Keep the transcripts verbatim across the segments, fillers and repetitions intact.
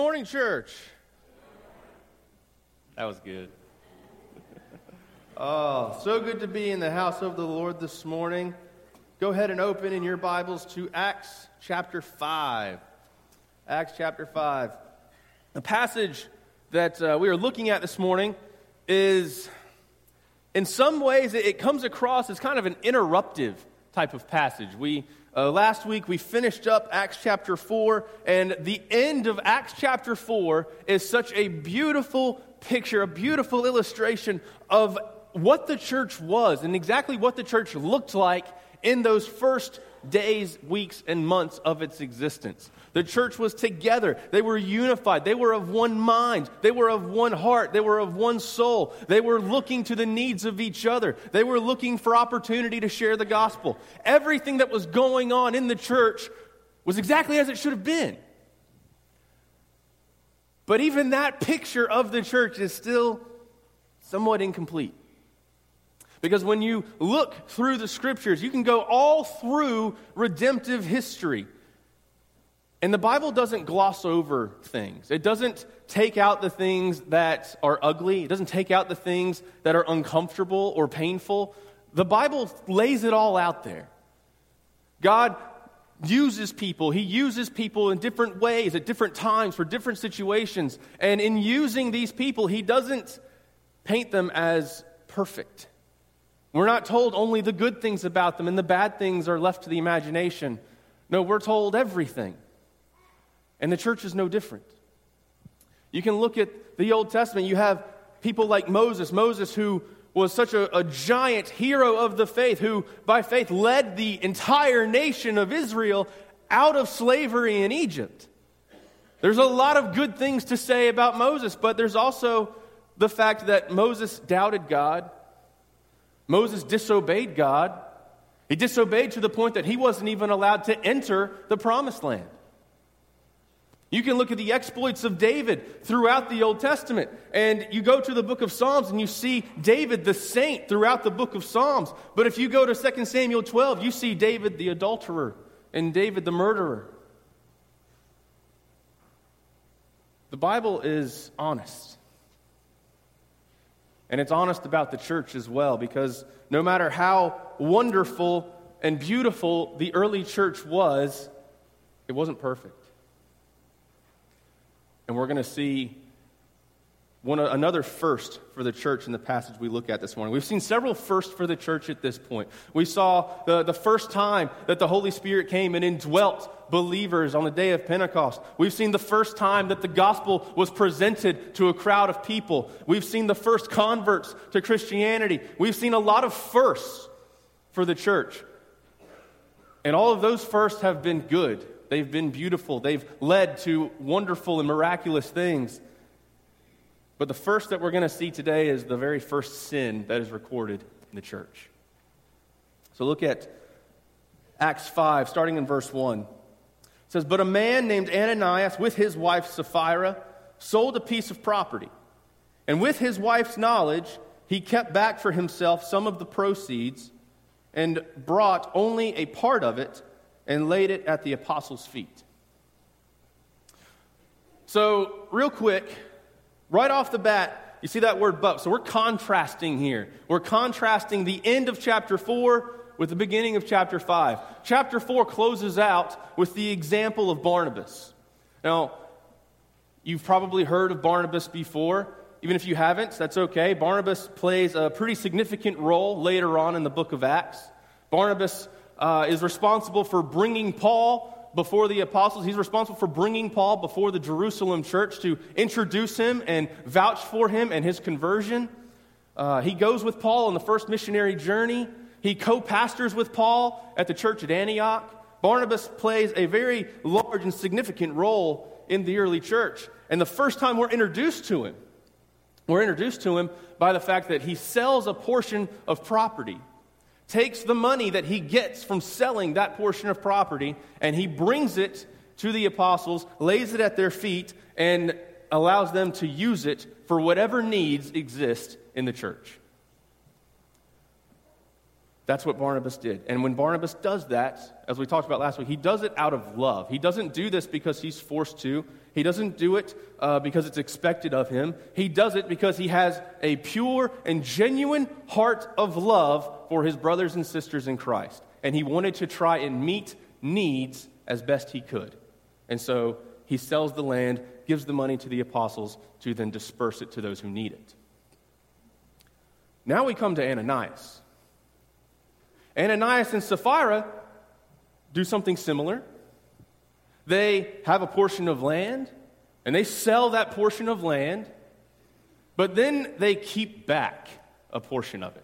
Morning, church. That was good. Oh, so good to be in the house of the Lord this morning. Go ahead and open in your Bibles to Acts chapter five. Acts chapter five. The passage that uh, we are looking at this morning is, in some ways, it, it comes across as kind of an interruptive type of passage. We Uh, last week, we finished up Acts chapter four, and the end of Acts chapter four is such a beautiful picture, a beautiful illustration of what the church was and exactly what the church looked like in those first days, weeks, and months of its existence. The church was together. They were unified. They were of one mind. They were of one heart. They were of one soul. They were looking to the needs of each other. They were looking for opportunity to share the gospel. Everything that was going on in the church was exactly as it should have been. But even that picture of the church is still somewhat incomplete. Because when you look through the scriptures, you can go all through redemptive history. And the Bible doesn't gloss over things. It doesn't take out the things that are ugly. It doesn't take out the things that are uncomfortable or painful. The Bible lays it all out there. God uses people. He uses people in different ways at different times for different situations. And in using these people, He doesn't paint them as perfect. We're not told only the good things about them and the bad things are left to the imagination. No, we're told everything. And the church is no different. You can look at the Old Testament. You have people like Moses. Moses, who was such a, a giant hero of the faith, who by faith led the entire nation of Israel out of slavery in Egypt. There's a lot of good things to say about Moses, but there's also the fact that Moses doubted God. Moses disobeyed God. He disobeyed to the point that he wasn't even allowed to enter the promised land. You can look at the exploits of David throughout the Old Testament, and you go to the book of Psalms and you see David the saint throughout the book of Psalms. But if you go to Second Samuel twelve, you see David the adulterer and David the murderer. The Bible is honest. And it's honest about the church as well, because no matter how wonderful and beautiful the early church was, it wasn't perfect. And we're going to see one another first for the church in the passage we look at this morning. We've seen several firsts for the church at this point. We saw the, the first time that the Holy Spirit came and indwelt believers on the day of Pentecost. We've seen the first time that the gospel was presented to a crowd of people. We've seen the first converts to Christianity. We've seen a lot of firsts for the church. And all of those firsts have been good. They've been beautiful. They've led to wonderful and miraculous things. But the first that we're going to see today is the very first sin that is recorded in the church. So look at Acts five, starting in verse one. It says, "But a man named Ananias, with his wife Sapphira, sold a piece of property. And with his wife's knowledge, he kept back for himself some of the proceeds and brought only a part of it and laid it at the apostles' feet." So, real quick, right off the bat, you see that word "but." So we're contrasting here. We're contrasting the end of chapter four with the beginning of chapter five. Chapter four closes out with the example of Barnabas. Now, you've probably heard of Barnabas before. Even if you haven't, that's okay. Barnabas plays a pretty significant role later on in the book of Acts. Barnabas uh, is responsible for bringing Paul before the apostles. He's responsible for bringing Paul before the Jerusalem church to introduce him and vouch for him and his conversion. Uh, he goes with Paul on the first missionary journey. He co-pastors with Paul at the church at Antioch. Barnabas plays a very large and significant role in the early church. And the first time we're introduced to him, we're introduced to him by the fact that he sells a portion of property, takes the money that he gets from selling that portion of property, and he brings it to the apostles, lays it at their feet, and allows them to use it for whatever needs exist in the church. That's what Barnabas did. And when Barnabas does that, as we talked about last week, he does it out of love. He doesn't do this because he's forced to. He doesn't do it uh, because it's expected of him. He does it because he has a pure and genuine heart of love for his brothers and sisters in Christ. And he wanted to try and meet needs as best he could. And so he sells the land, gives the money to the apostles to then disperse it to those who need it. Now we come to Ananias. Ananias and Sapphira do something similar. They have a portion of land, and they sell that portion of land, but then they keep back a portion of it.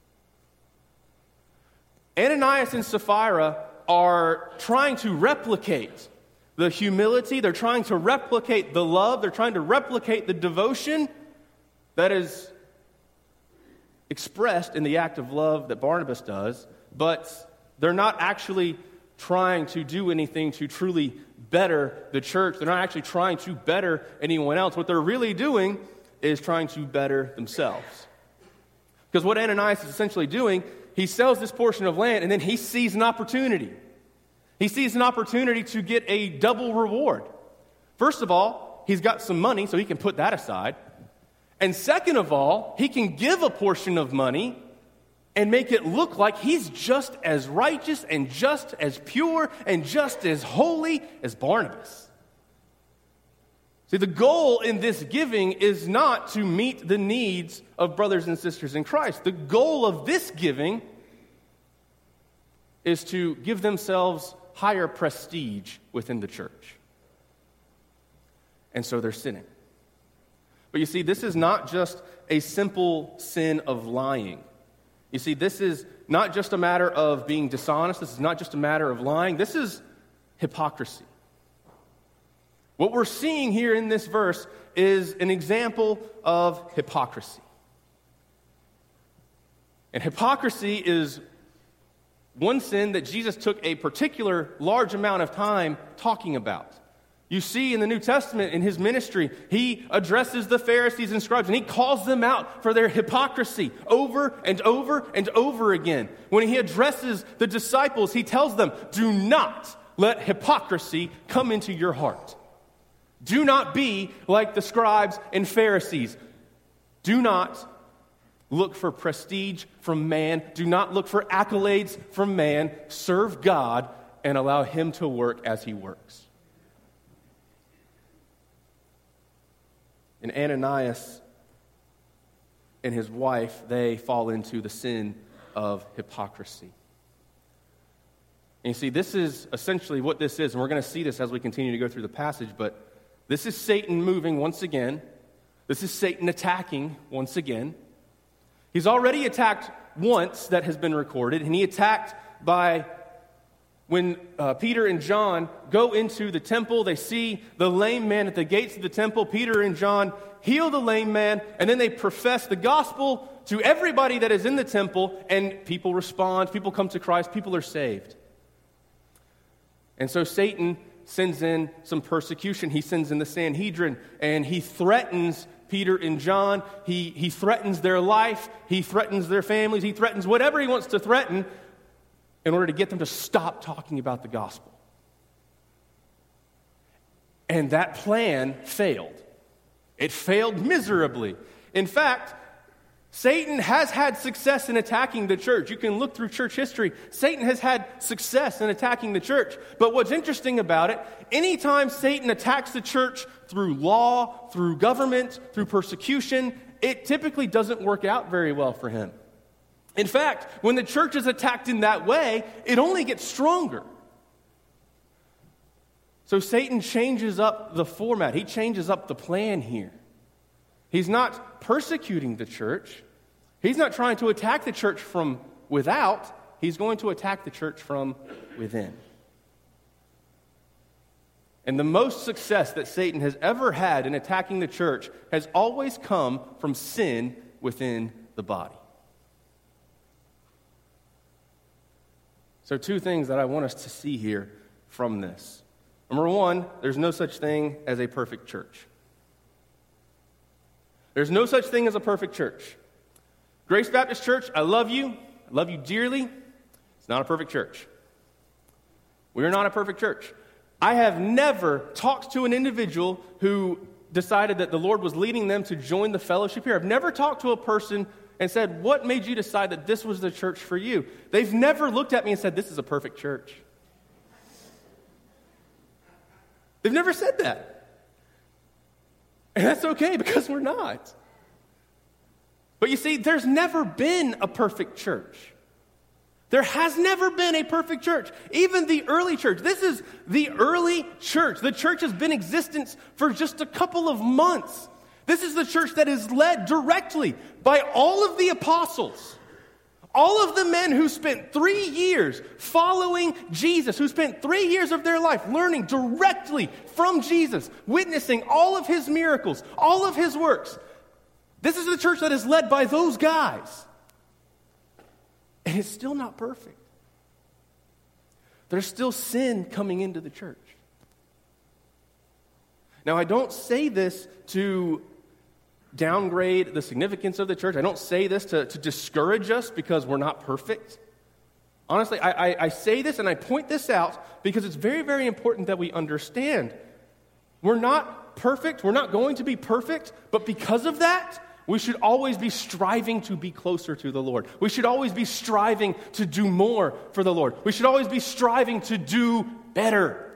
Ananias and Sapphira are trying to replicate the humility, they're trying to replicate the love, they're trying to replicate the devotion that is expressed in the act of love that Barnabas does, but they're not actually trying to do anything to truly better the church. They're not actually trying to better anyone else. What they're really doing is trying to better themselves. Because what Ananias is essentially doing, he sells this portion of land and then he sees an opportunity. He sees an opportunity to get a double reward. First of all, he's got some money, so he can put that aside. And second of all, he can give a portion of money and make it look like he's just as righteous and just as pure and just as holy as Barnabas. See, the goal in this giving is not to meet the needs of brothers and sisters in Christ. The goal of this giving is to give themselves higher prestige within the church. And so they're sinning. But you see, this is not just a simple sin of lying. You see, this is not just a matter of being dishonest. This is not just a matter of lying. This is hypocrisy. What we're seeing here in this verse is an example of hypocrisy. And hypocrisy is one sin that Jesus took a particular large amount of time talking about. You see in the New Testament, in his ministry, he addresses the Pharisees and scribes, and he calls them out for their hypocrisy over and over and over again. When he addresses the disciples, he tells them, do not let hypocrisy come into your heart. Do not be like the scribes and Pharisees. Do not look for prestige from man. Do not look for accolades from man. Serve God and allow him to work as he works. And Ananias and his wife, they fall into the sin of hypocrisy. And you see, this is essentially what this is, and we're going to see this as we continue to go through the passage, but this is Satan moving once again. This is Satan attacking once again. He's already attacked once, that has been recorded, and he attacked by when uh, Peter and John go into the temple. They see the lame man at the gates of the temple. Peter and John heal the lame man, and then they profess the gospel to everybody that is in the temple, and people respond. People come to Christ. People are saved. And so Satan sends in some persecution. He sends in the Sanhedrin, and he threatens Peter and John. He, he threatens their life. He threatens their families. He threatens whatever he wants to threaten in order to get them to stop talking about the gospel. And that plan failed. It failed miserably. In fact, Satan has had success in attacking the church. You can look through church history. Satan has had success in attacking the church. But what's interesting about it, anytime Satan attacks the church through law, through government, through persecution, it typically doesn't work out very well for him. In fact, when the church is attacked in that way, it only gets stronger. So Satan changes up the format. He changes up the plan here. He's not persecuting the church. He's not trying to attack the church from without. He's going to attack the church from within. And the most success that Satan has ever had in attacking the church has always come from sin within the body. So two things that I want us to see here from this. Number one, there's no such thing as a perfect church. There's no such thing as a perfect church. Grace Baptist Church, I love you. I love you dearly. It's not a perfect church. We are not a perfect church. I have never talked to an individual who decided that the Lord was leading them to join the fellowship here. I've never talked to a person and said, what made you decide that this was the church for you? They've never looked at me and said, this is a perfect church. They've never said that. And that's okay, because we're not. But you see, there's never been a perfect church. There has never been a perfect church. Even the early church. This is the early church. The church has been in existence for just a couple of months. This is the church that is led directly by all of the apostles. All of the men who spent three years following Jesus, who spent three years of their life learning directly from Jesus, witnessing all of his miracles, all of his works. This is the church that is led by those guys. And it's still not perfect. There's still sin coming into the church. Now, I don't say this to downgrade the significance of the church. I don't say this to, to discourage us because we're not perfect. Honestly, I, I, I say this and I point this out because it's very, very important that we understand. We're not perfect. We're not going to be perfect. But because of that, we should always be striving to be closer to the Lord. We should always be striving to do more for the Lord. We should always be striving to do better.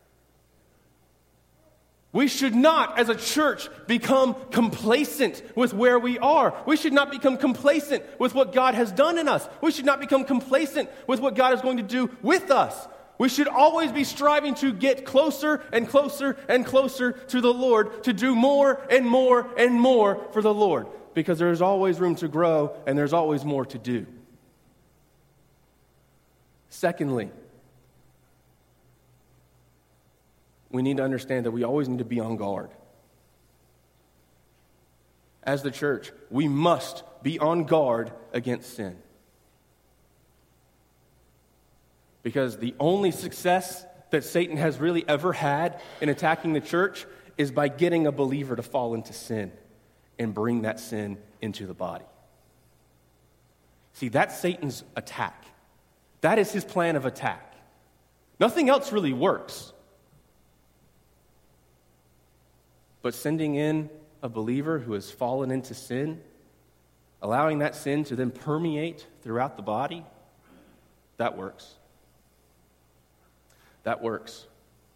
We should not, as a church, become complacent with where we are. We should not become complacent with what God has done in us. We should not become complacent with what God is going to do with us. We should always be striving to get closer and closer and closer to the Lord, to do more and more and more for the Lord, because there's always room to grow and there's always more to do. Secondly, we need to understand that we always need to be on guard. As the church, we must be on guard against sin. Because the only success that Satan has really ever had in attacking the church is by getting a believer to fall into sin and bring that sin into the body. See, that's Satan's attack. That is his plan of attack. Nothing else really works. But sending in a believer who has fallen into sin, allowing that sin to then permeate throughout the body, that works. That works.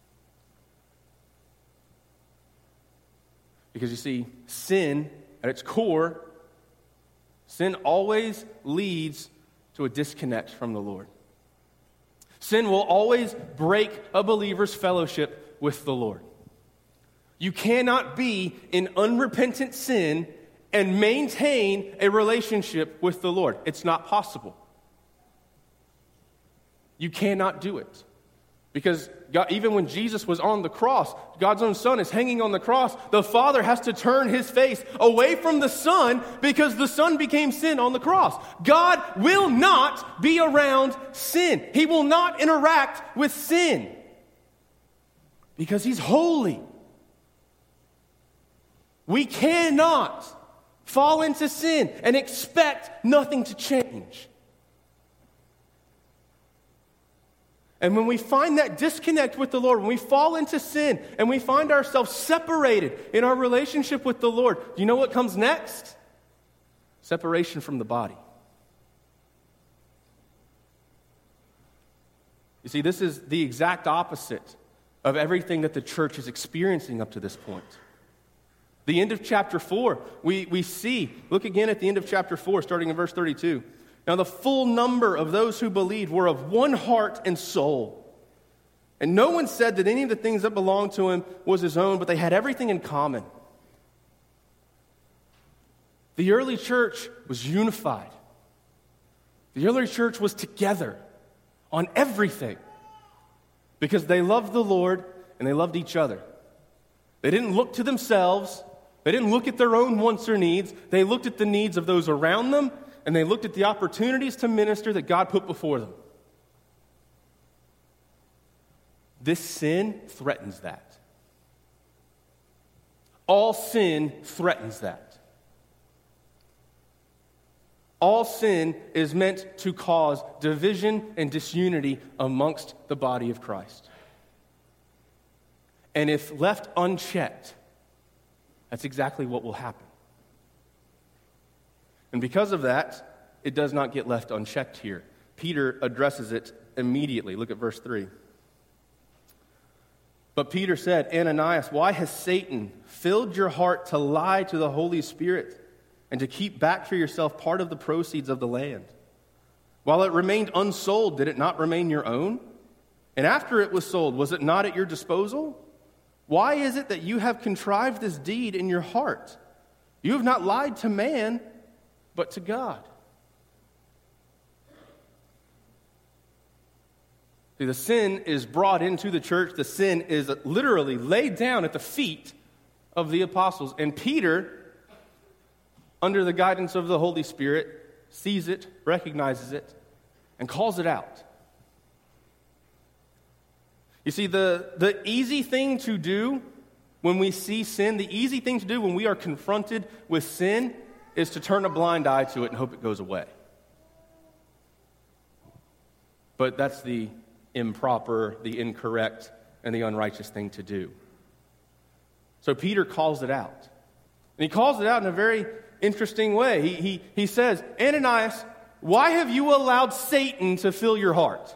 Because you see, sin, at its core, sin always leads to a disconnect from the Lord. Sin will always break a believer's fellowship with the Lord. You cannot be in unrepentant sin and maintain a relationship with the Lord. It's not possible. You cannot do it. Because God, even when Jesus was on the cross, God's own Son is hanging on the cross, the Father has to turn his face away from the Son because the Son became sin on the cross. God will not be around sin. He will not interact with sin because he's holy. We cannot fall into sin and expect nothing to change. And when we find that disconnect with the Lord, when we fall into sin and we find ourselves separated in our relationship with the Lord, do you know what comes next? Separation from the body. You see, this is the exact opposite of everything that the church is experiencing up to this point. The end of chapter four, we, we see, look again at the end of chapter four, starting in verse thirty-two. Now the full number of those who believed were of one heart and soul. And no one said that any of the things that belonged to him was his own, but they had everything in common. The early church was unified. The early church was together on everything because they loved the Lord and they loved each other. They didn't look to themselves. They didn't look at their own wants or needs. They looked at the needs of those around them, and they looked at the opportunities to minister that God put before them. This sin threatens that. All sin threatens that. All sin is meant to cause division and disunity amongst the body of Christ. And if left unchecked, that's exactly what will happen. And because of that, it does not get left unchecked here. Peter addresses it immediately. Look at verse three. But Peter said, Ananias, why has Satan filled your heart to lie to the Holy Spirit and to keep back for yourself part of the proceeds of the land? While it remained unsold, did it not remain your own? And after it was sold, was it not at your disposal? Why is it that you have contrived this deed in your heart? You have not lied to man, but to God. See, the sin is brought into the church. The sin is literally laid down at the feet of the apostles. And Peter, under the guidance of the Holy Spirit, sees it, recognizes it, and calls it out. You see, the, the easy thing to do when we see sin, the easy thing to do when we are confronted with sin is to turn a blind eye to it and hope it goes away. But that's the improper, the incorrect, and the unrighteous thing to do. So Peter calls it out. And he calls it out in a very interesting way. He, he, he says, Ananias, why have you allowed Satan to fill your heart?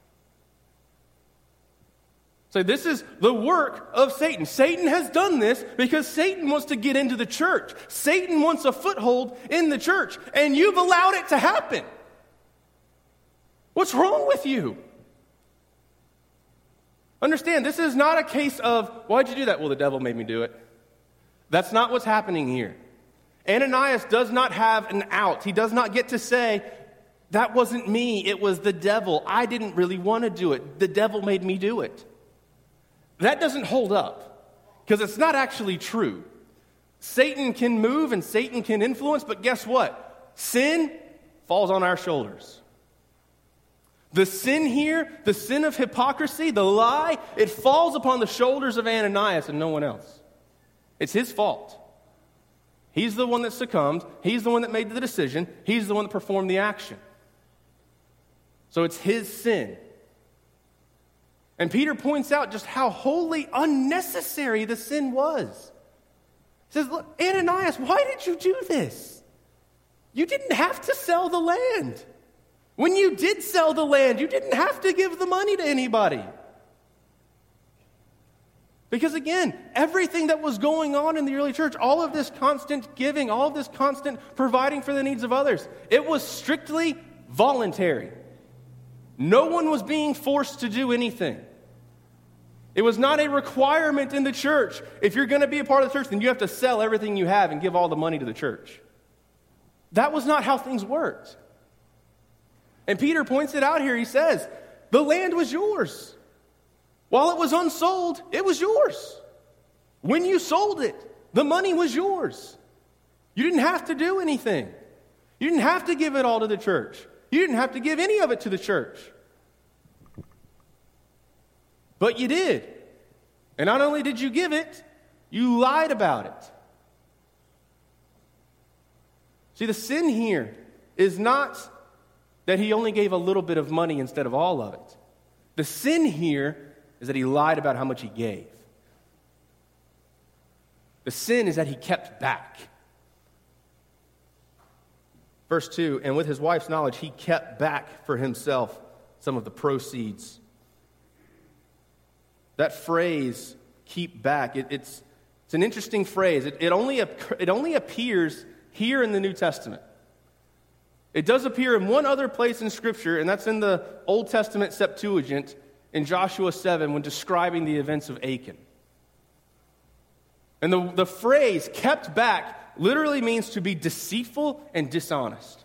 So this is the work of Satan. Satan has done this because Satan wants to get into the church. Satan wants a foothold in the church, and you've allowed it to happen. What's wrong with you? Understand, this is not a case of, why'd you do that? Well, the devil made me do it. That's not what's happening here. Ananias does not have an out. He does not get to say, that wasn't me, it was the devil. I didn't really want to do it. The devil made me do it. That doesn't hold up, because it's not actually true. Satan can move and Satan can influence, but guess what? Sin falls on our shoulders. The sin here, the sin of hypocrisy, the lie, it falls upon the shoulders of Ananias and no one else. It's his fault. He's the one that succumbed. He's the one that made the decision. He's the one that performed the action. So it's his sin. And Peter points out just how wholly unnecessary the sin was. He says, look, Ananias, why did you do this? You didn't have to sell the land. When you did sell the land, you didn't have to give the money to anybody. Because again, everything that was going on in the early church, all of this constant giving, all of this constant providing for the needs of others, it was strictly voluntary. No one was being forced to do anything. It was not a requirement in the church. If you're going to be a part of the church, then you have to sell everything you have and give all the money to the church. That was not how things worked. And Peter points it out here. He says, the land was yours. While it was unsold, it was yours. When you sold it, the money was yours. You didn't have to do anything. You didn't have to give it all to the church. You didn't have to give any of it to the church. But you did. And not only did you give it, you lied about it. See, the sin here is not that he only gave a little bit of money instead of all of it. The sin here is that he lied about how much he gave. The sin is that he kept back. Verse two, and with his wife's knowledge, he kept back for himself some of the proceeds. That phrase, keep back, it, it's, it's an interesting phrase. It, it, only, it only appears here in the New Testament. It does appear in one other place in Scripture, and that's in the Old Testament Septuagint in Joshua seven when describing the events of Achan. And the, the phrase, kept back, literally means to be deceitful and dishonest.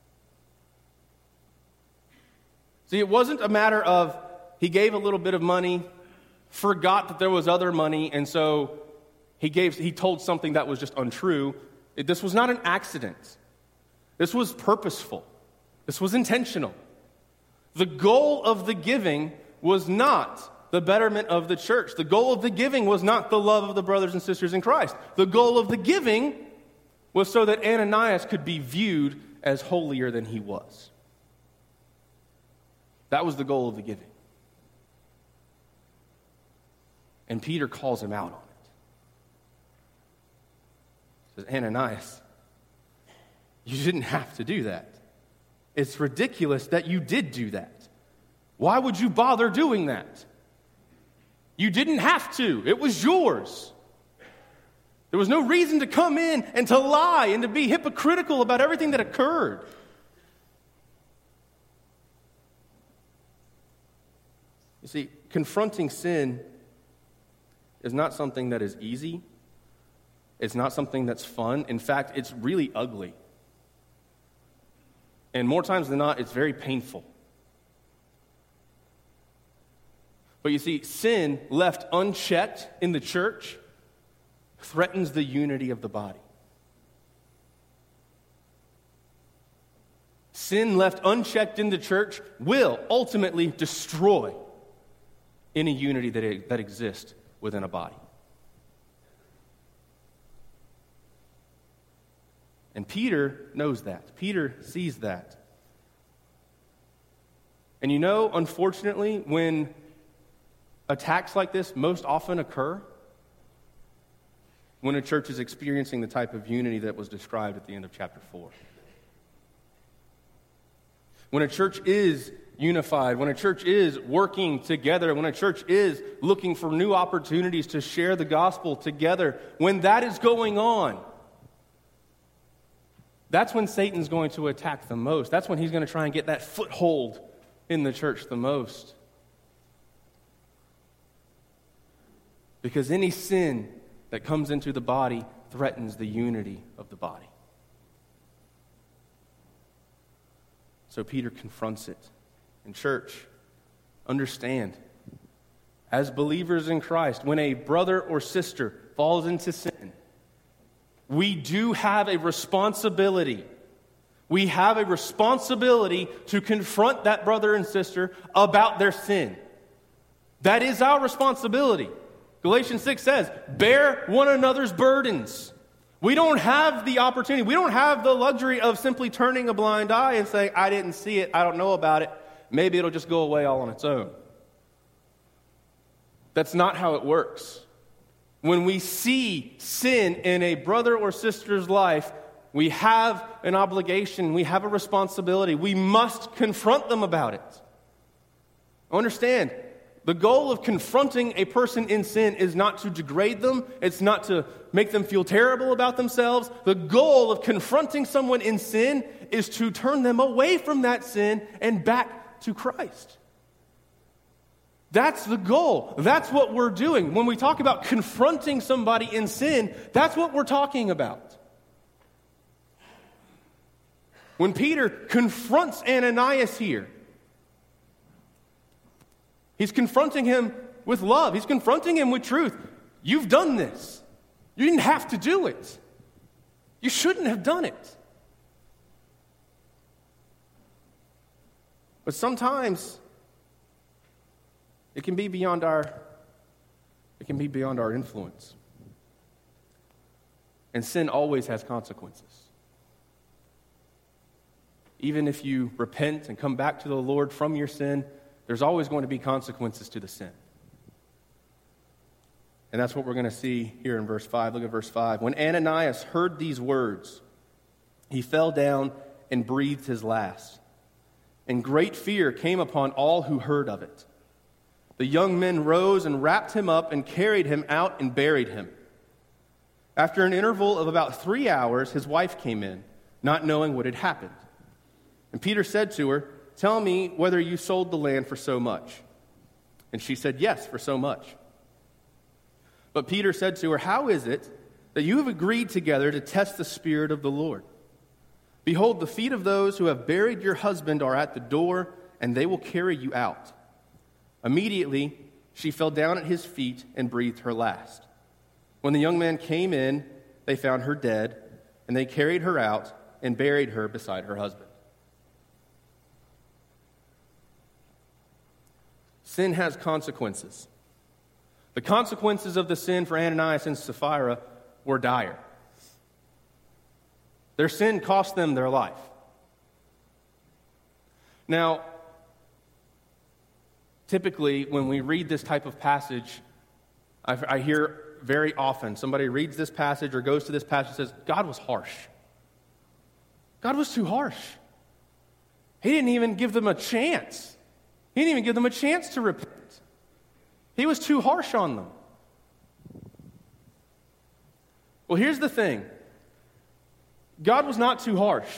See, it wasn't a matter of he gave a little bit of money, forgot that there was other money, and so he gave he told something that was just untrue. It, this was not an accident. This was purposeful. This was intentional. The goal of the giving was not the betterment of the church. The goal of the giving was not the love of the brothers and sisters in Christ. The goal of the giving was so that Ananias could be viewed as holier than he was. That was the goal of the giving. And Peter calls him out on it. He says, Ananias, you didn't have to do that. It's ridiculous that you did do that. Why would you bother doing that? You didn't have to. It was yours. There was no reason to come in and to lie and to be hypocritical about everything that occurred. You see, confronting sin is not something that is easy. It's not something that's fun. In fact, it's really ugly. And more times than not, it's very painful. But you see, sin left unchecked in the church threatens the unity of the body. Sin left unchecked in the church will ultimately destroy any unity that, that exists within a body. And Peter knows that. Peter sees that. And you know, unfortunately, when attacks like this most often occur, when a church is experiencing the type of unity that was described at the end of chapter four. When a church is unified, when a church is working together, when a church is looking for new opportunities to share the gospel together, when that is going on, that's when Satan's going to attack the most. That's when he's going to try and get that foothold in the church the most. Because any sin that comes into the body threatens the unity of the body. So Peter confronts it. And church, understand, as believers in Christ, when a brother or sister falls into sin, we do have a responsibility. We have a responsibility to confront that brother and sister about their sin. That is our responsibility. Galatians six says, bear one another's burdens. We don't have the opportunity, we don't have the luxury of simply turning a blind eye and saying, I didn't see it, I don't know about it, maybe it'll just go away all on its own. That's not how it works. When we see sin in a brother or sister's life, we have an obligation, we have a responsibility. We must confront them about it. Understand, the goal of confronting a person in sin is not to degrade them. It's not to make them feel terrible about themselves. The goal of confronting someone in sin is to turn them away from that sin and back to Christ. That's the goal. That's what we're doing. When we talk about confronting somebody in sin, that's what we're talking about. When Peter confronts Ananias here, he's confronting him with love. He's confronting him with truth. You've done this. You didn't have to do it. You shouldn't have done it. But sometimes it can be beyond our it can be beyond our influence. And sin always has consequences. Even if you repent and come back to the Lord from your sin, there's always going to be consequences to the sin. And that's what we're going to see here in verse five. Look at verse five. When Ananias heard these words, he fell down and breathed his last. And great fear came upon all who heard of it. The young men rose and wrapped him up and carried him out and buried him. After an interval of about three hours, his wife came in, not knowing what had happened. And Peter said to her, tell me whether you sold the land for so much. And she said, yes, for so much. But Peter said to her, how is it that you have agreed together to test the Spirit of the Lord? Behold, the feet of those who have buried your husband are at the door, and they will carry you out. Immediately, she fell down at his feet and breathed her last. When the young man came in, they found her dead, and they carried her out and buried her beside her husband. Sin has consequences. The consequences of the sin for Ananias and Sapphira were dire. Their sin cost them their life. Now, typically, when we read this type of passage, I, I hear very often somebody reads this passage or goes to this passage and says, God was harsh. God was too harsh. He didn't even give them a chance. He didn't even give them a chance to repent. He was too harsh on them. Well, here's the thing. God was not too harsh.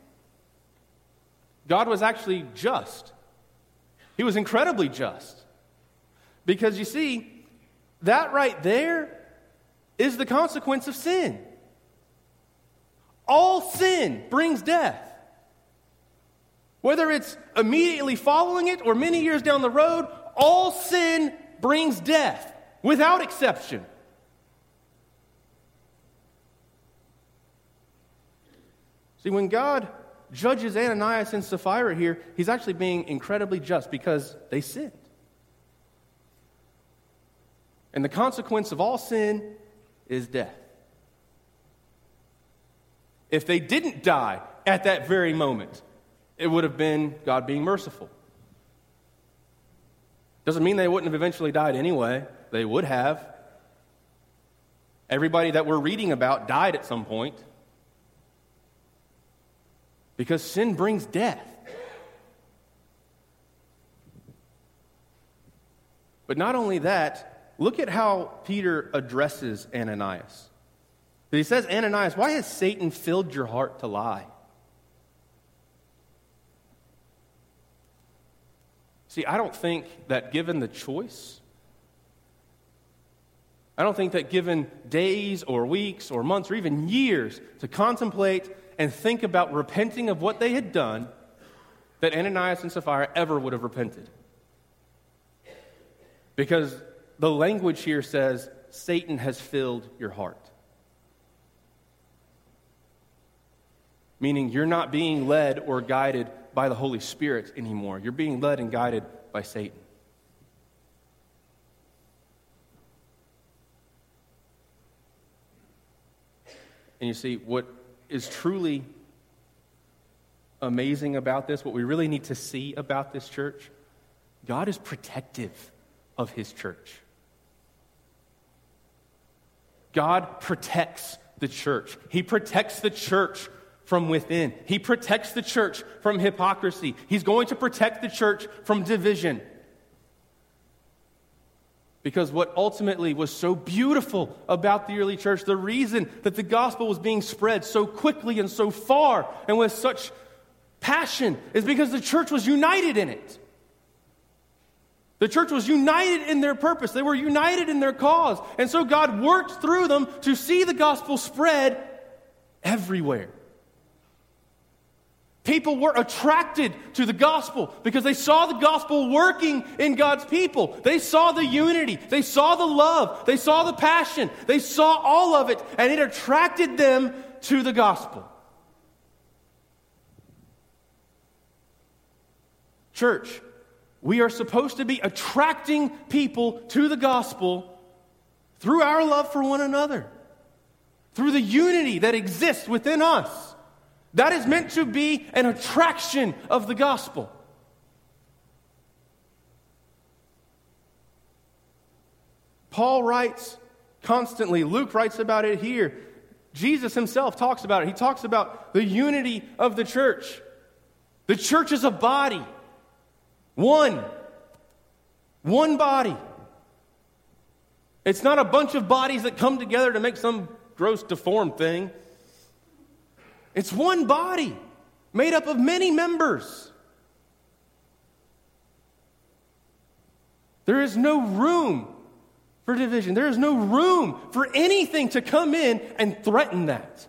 God was actually just. He was incredibly just. Because you see, that right there is the consequence of sin. All sin brings death. Whether it's immediately following it or many years down the road, all sin brings death, without exception. See, when God judges Ananias and Sapphira here, he's actually being incredibly just because they sinned. And the consequence of all sin is death. If they didn't die at that very moment, it would have been God being merciful. Doesn't mean they wouldn't have eventually died anyway. They would have. Everybody that we're reading about died at some point. Because sin brings death. But not only that, look at how Peter addresses Ananias. He says, Ananias, why has Satan filled your heart to lie? See, I don't think that given the choice, I don't think that given days or weeks or months or even years to contemplate and think about repenting of what they had done, that Ananias and Sapphira ever would have repented. Because the language here says, Satan has filled your heart. Meaning you're not being led or guided by the Holy Spirit anymore. You're being led and guided by Satan. And you see, what is truly amazing about this, what we really need to see about this church, God is protective of his church. God protects the church. He protects the church from within. He protects the church from hypocrisy. He's going to protect the church from division. Because what ultimately was so beautiful about the early church, the reason that the gospel was being spread so quickly and so far and with such passion, is because the church was united in it. The church was united in their purpose. They were united in their cause. And so God worked through them to see the gospel spread everywhere. People were attracted to the gospel because they saw the gospel working in God's people. They saw the unity. They saw the love. They saw the passion. They saw all of it, and it attracted them to the gospel. Church, we are supposed to be attracting people to the gospel through our love for one another, through the unity that exists within us. That is meant to be an attraction of the gospel. Paul writes constantly. Luke writes about it here. Jesus himself talks about it. He talks about the unity of the church. The church is a body. One. One body. It's not a bunch of bodies that come together to make some gross deformed thing. It's one body made up of many members. There is no room for division. There is no room for anything to come in and threaten that.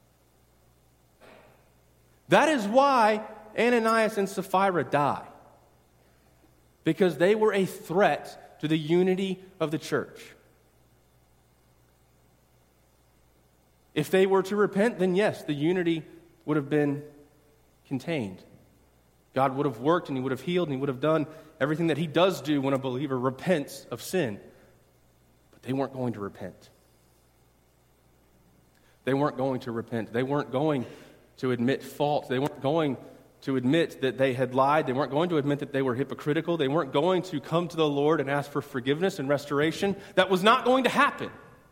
That is why Ananias and Sapphira die. Because they were a threat to the unity of the church. If they were to repent, then yes, the unity would have been contained. God would have worked and he would have healed and he would have done everything that he does do when a believer repents of sin. But they weren't going to repent. They weren't going to repent. They weren't going to admit fault. They weren't going to admit that they had lied. They weren't going to admit that they were hypocritical. They weren't going to come to the Lord and ask for forgiveness and restoration. That was not going to happen.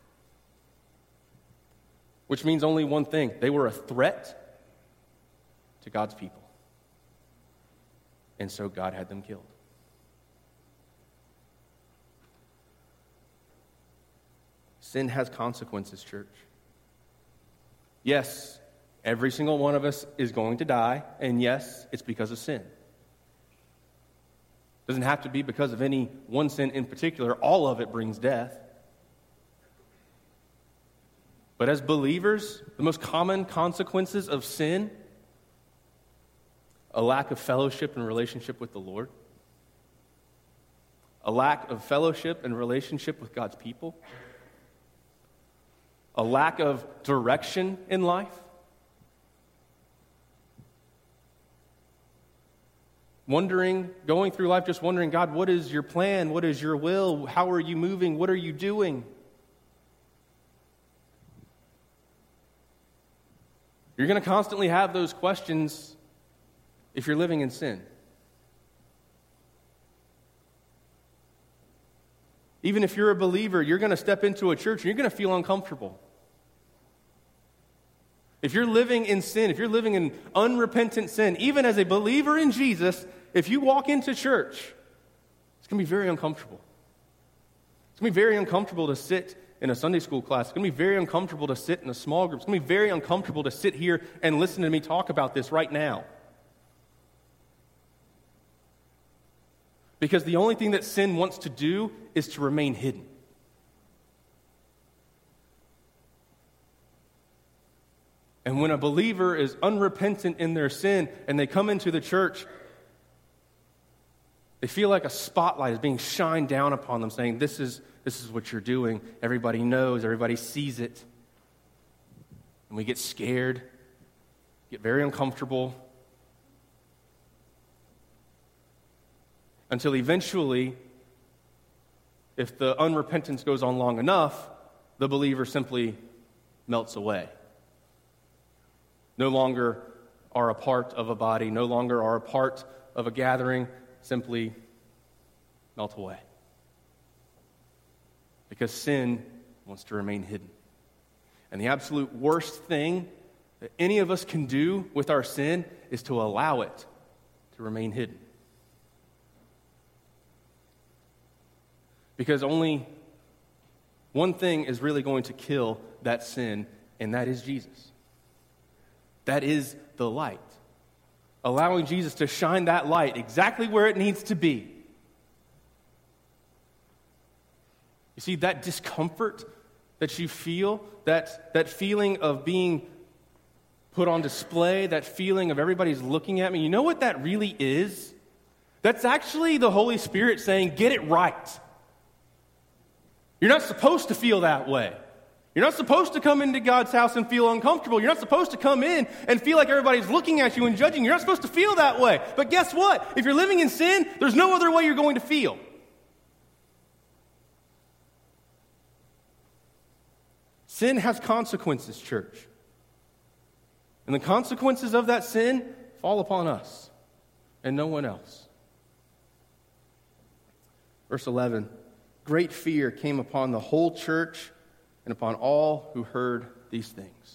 Which means only one thing. They were a threat to God's people. And so God had them killed. Sin has consequences, church. Yes, every single one of us is going to die, and yes, it's because of sin. It doesn't have to be because of any one sin in particular. All of it brings death. But as believers, the most common consequences of sin, a lack of fellowship and relationship with the Lord, a lack of fellowship and relationship with God's people, a lack of direction in life, wondering, going through life just wondering, God, what is your plan? What is your will? How are you moving? What are you doing? You're going to constantly have those questions if you're living in sin. Even if you're a believer, you're going to step into a church and you're going to feel uncomfortable. If you're living in sin, if you're living in unrepentant sin, even as a believer in Jesus, if you walk into church, it's going to be very uncomfortable. It's going to be very uncomfortable to sit in a Sunday school class. It's going to be very uncomfortable to sit in a small group. It's going to be very uncomfortable to sit here and listen to me talk about this right now. Because the only thing that sin wants to do is to remain hidden. And when a believer is unrepentant in their sin and they come into the church, they feel like a spotlight is being shined down upon them, saying, this is, this is what you're doing. Everybody knows, everybody sees it. And we get scared, get very uncomfortable, until eventually, if the unrepentance goes on long enough, the believer simply melts away. No longer are a part of a body, no longer are a part of a gathering, simply melt away. Because sin wants to remain hidden. And the absolute worst thing that any of us can do with our sin is to allow it to remain hidden. Because only one thing is really going to kill that sin, and that is Jesus. That is the light. Allowing Jesus to shine that light exactly where it needs to be. You see, that discomfort that you feel, that, that feeling of being put on display, that feeling of everybody's looking at me, you know what that really is? That's actually the Holy Spirit saying, get it right. You're not supposed to feel that way. You're not supposed to come into God's house and feel uncomfortable. You're not supposed to come in and feel like everybody's looking at you and judging. You're not supposed to feel that way. But guess what? If you're living in sin, there's no other way you're going to feel. Sin has consequences, church. And the consequences of that sin fall upon us and no one else. Verse eleven. Great fear came upon the whole church and upon all who heard these things.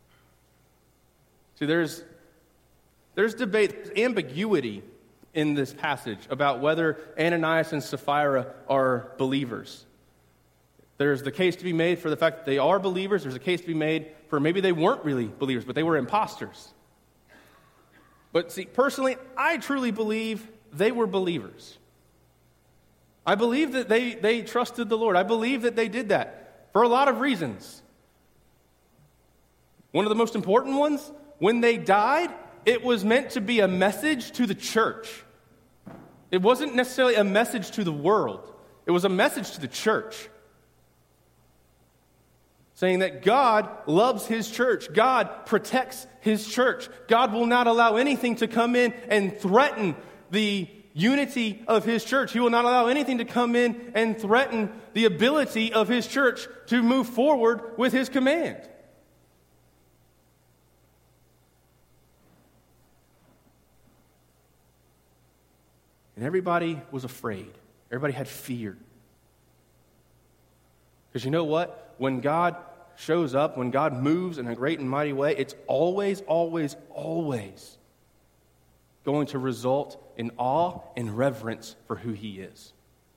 See, there's, there's debate, there's ambiguity in this passage about whether Ananias and Sapphira are believers. There's the case to be made for the fact that they are believers. There's a case to be made for maybe they weren't really believers, but they were imposters. But see, personally, I truly believe they were believers. I believe that they, they trusted the Lord. I believe that they did that for a lot of reasons. One of the most important ones, when they died, it was meant to be a message to the church. It wasn't necessarily a message to the world. It was a message to the church. Saying that God loves His church. God protects His church. God will not allow anything to come in and threaten the unity of His church. He will not allow anything to come in and threaten the ability of His church to move forward with His command. And everybody was afraid. Everybody had fear. Because you know what? When God shows up, when God moves in a great and mighty way, it's always, always, always going to result in awe and reverence for who he is.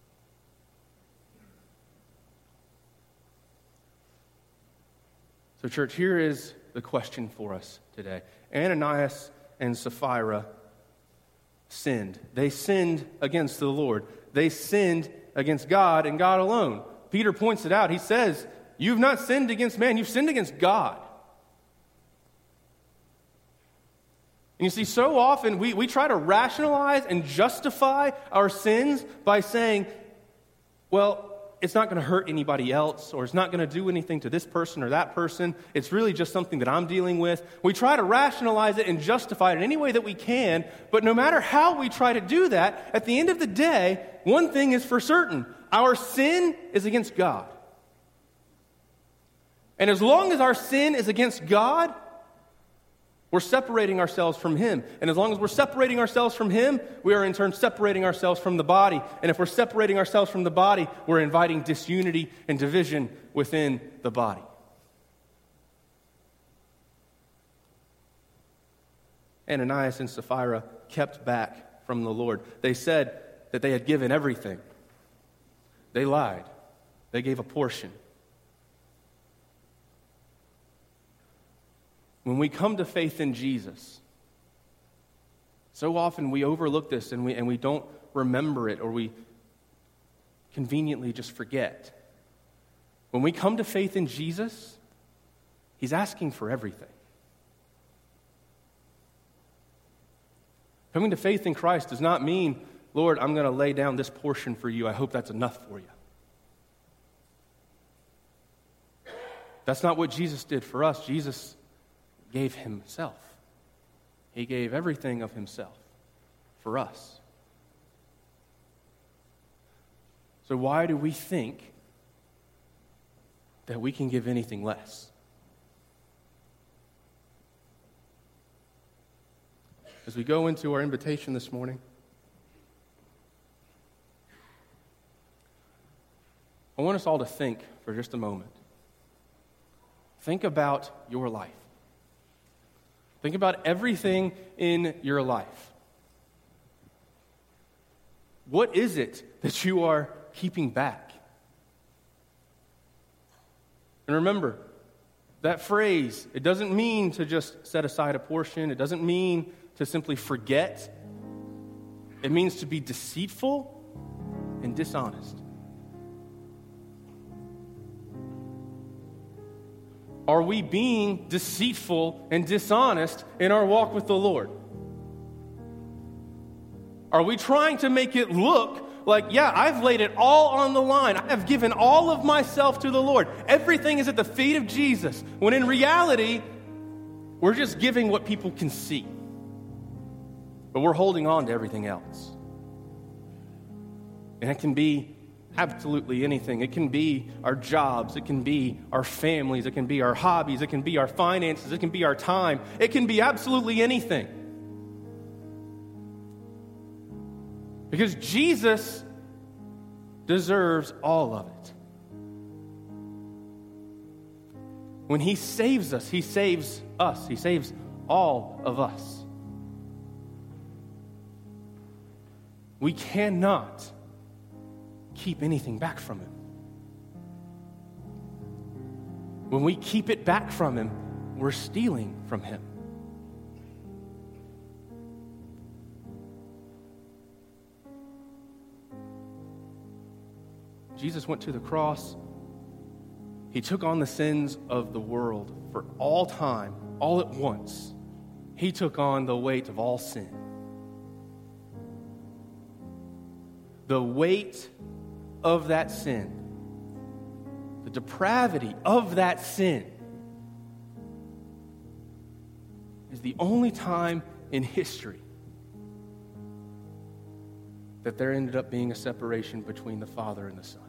So, church, here is the question for us today. Ananias and Sapphira sinned. They sinned against the Lord. They sinned against God and God alone. Peter points it out. He says, you've not sinned against man, you've sinned against God. And you see, so often we, we try to rationalize and justify our sins by saying, well, it's not going to hurt anybody else, or it's not going to do anything to this person or that person. It's really just something that I'm dealing with. We try to rationalize it and justify it in any way that we can, but no matter how we try to do that, at the end of the day, one thing is for certain. Our sin is against God. And as long as our sin is against God, we're separating ourselves from him. And as long as we're separating ourselves from him, we are in turn separating ourselves from the body. And if we're separating ourselves from the body, we're inviting disunity and division within the body. Ananias and Sapphira kept back from the Lord. They said that they had given everything. They lied. They gave a portion. When we come to faith in Jesus, so often we overlook this and we and we don't remember it, or we conveniently just forget. When we come to faith in Jesus, he's asking for everything. Coming to faith in Christ does not mean, Lord, I'm going to lay down this portion for you. I hope that's enough for you. That's not what Jesus did for us. Jesus gave himself. He gave everything of himself for us. So why do we think that we can give anything less? As we go into our invitation this morning, I want us all to think for just a moment. Think about your life. Think about everything in your life. What is it that you are keeping back? And remember, that phrase, it doesn't mean to just set aside a portion. It doesn't mean to simply forget. It means to be deceitful and dishonest. Are we being deceitful and dishonest in our walk with the Lord? Are we trying to make it look like, yeah, I've laid it all on the line. I have given all of myself to the Lord. Everything is at the feet of Jesus. When in reality, we're just giving what people can see. But we're holding on to everything else. And it can be absolutely anything. It can be our jobs. It can be our families. It can be our hobbies. It can be our finances. It can be our time. It can be absolutely anything. Because Jesus deserves all of it. When he saves us, he saves us. He saves all of us. We cannot keep anything back from him. When we keep it back from him, we're stealing from him. Jesus went to the cross. He took on the sins of the world for all time, all at once. He took on the weight of all sin. The weight of that sin, the depravity of that sin, is the only time in history that there ended up being a separation between the Father and the Son.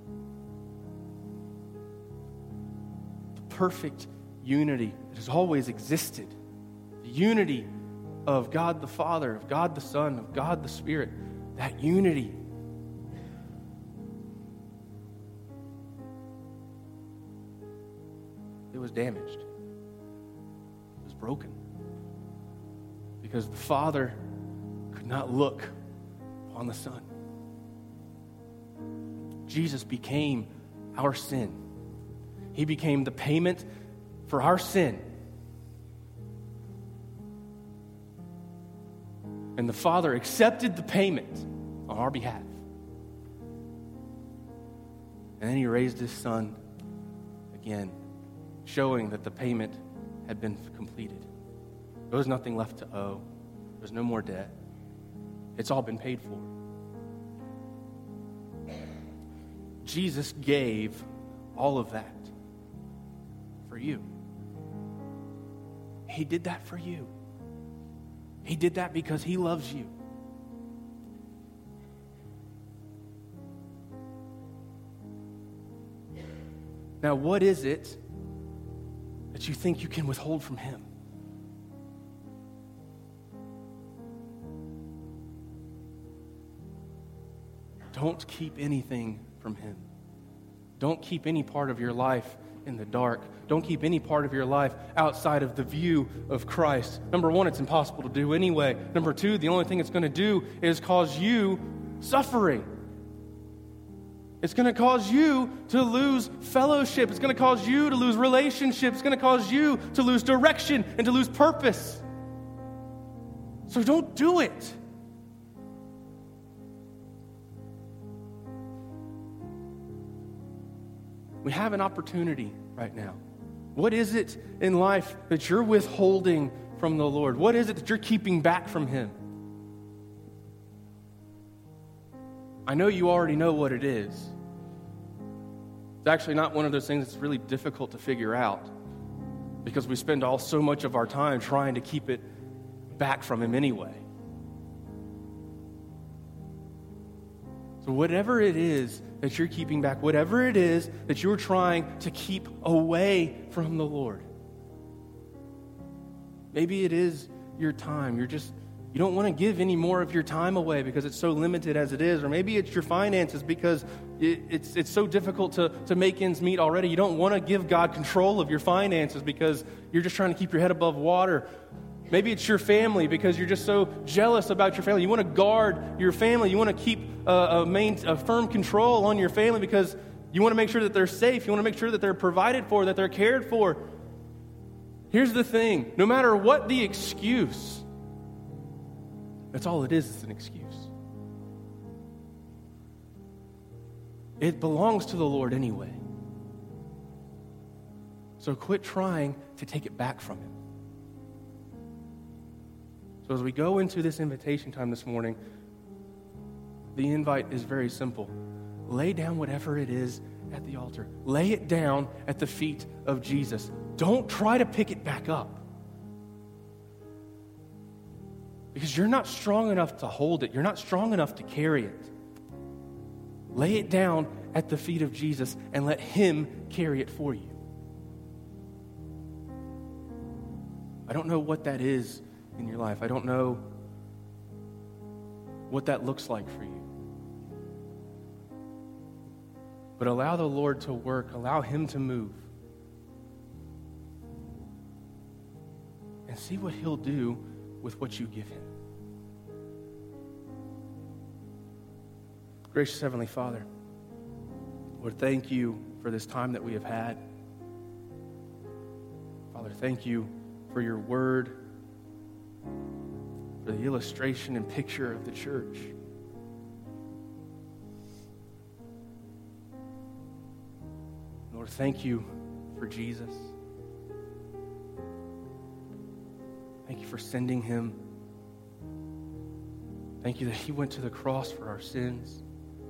The perfect unity that has always existed, the unity of God the Father, of God the Son, of God the Spirit, that unity. It was damaged. It was broken. Because the Father could not look on the Son. Jesus became our sin. He became the payment for our sin. And the Father accepted the payment on our behalf. And then he raised his Son again, showing that the payment had been completed. There was nothing left to owe. There's no more debt. It's all been paid for. Jesus gave all of that for you. He did that for you. He did that because he loves you. Now, what is it that you think you can withhold from him? Don't keep anything from him. Don't keep any part of your life in the dark. Don't keep any part of your life outside of the view of Christ. Number one, it's impossible to do anyway. Number two, the only thing it's going to do is cause you suffering. It's going to cause you to lose fellowship. It's going to cause you to lose relationships. It's going to cause you to lose direction and to lose purpose. So don't do it. We have an opportunity right now. What is it in life that you're withholding from the Lord? What is it that you're keeping back from him? I know you already know what it is. It's actually not one of those things that's really difficult to figure out because we spend all so much of our time trying to keep it back from him anyway. So whatever it is that you're keeping back, whatever it is that you're trying to keep away from the Lord, maybe it is your time. You're just, you don't want to give any more of your time away because it's so limited as it is. Or maybe it's your finances because it, it's it's so difficult to, to make ends meet already. You don't want to give God control of your finances because you're just trying to keep your head above water. Maybe it's your family because you're just so jealous about your family. You want to guard your family. You want to keep a, a, main, a firm control on your family because you want to make sure that they're safe. You want to make sure that they're provided for, that they're cared for. Here's the thing. No matter what the excuse, that's all it is. It's an excuse. It belongs to the Lord anyway. So quit trying to take it back from him. So as we go into this invitation time this morning, the invite is very simple. Lay down whatever it is at the altar. Lay it down at the feet of Jesus. Don't try to pick it back up. Because you're not strong enough to hold it. You're not strong enough to carry it. Lay it down at the feet of Jesus and let him carry it for you. I don't know what that is in your life. I don't know what that looks like for you. But allow the Lord to work. Allow him to move. And see what he'll do with what you give him. Gracious Heavenly Father, Lord, thank you for this time that we have had. Father, thank you for your word, for the illustration and picture of the church. Lord, thank you for Jesus. Thank you for sending him. Thank you that he went to the cross for our sins.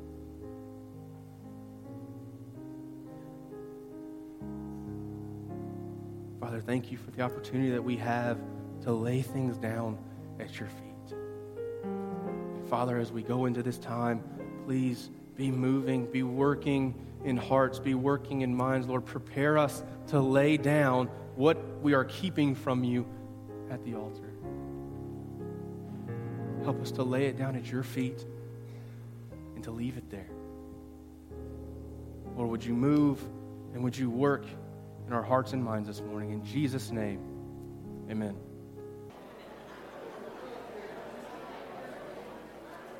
Father, thank you for the opportunity that we have to lay things down at your feet. And Father, as we go into this time, please be moving, be working in hearts, be working in minds. Lord, prepare us to lay down what we are keeping from you at the altar. Help us to lay it down at your feet and to leave it there. Lord, would you move and would you work in our hearts and minds this morning? In Jesus' name, amen.